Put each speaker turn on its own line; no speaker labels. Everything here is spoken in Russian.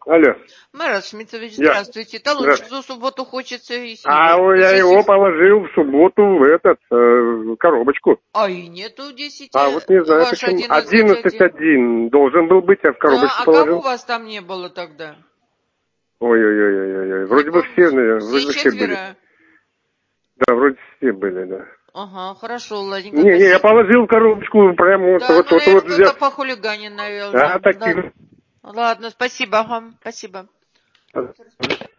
Алло.
Марат Шмитович,
Я.
здравствуйте. Талончик за субботу хочется и
Я его положил в субботу в коробочку.
А и нету 10.
Вот не знаю
Ваш
почему.
11.1.
11.1 должен был быть, я в
Да,
коробочку
а
положил.
кого вас там не было тогда?
Ой-ой-ой. Вроде бы все были. Да, вроде все были, да.
Ага, хорошо, ладненько.
Не, я положил в коробочку прямо
Да,
вот
наверное, кто-то
взял.
похулиганил, наверное.
Такие.
Ладно, спасибо вам, спасибо.